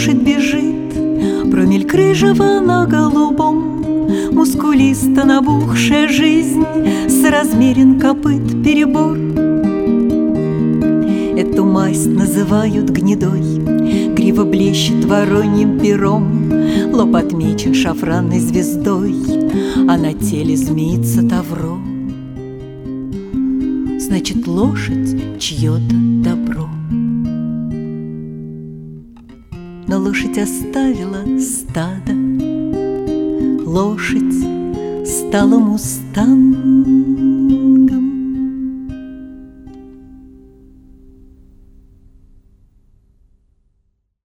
лошадь бежит, промель крыжева на голубом, мускулисто набухшая жизнь, соразмерен копыт перебор. Эту масть называют гнедой, грива блещет вороньим пером, лоб отмечен шафранной звездой, а на теле змеится тавро. Значит, лошадь чье-то добро. Но лошадь оставила стадо, лошадь стала мустангом.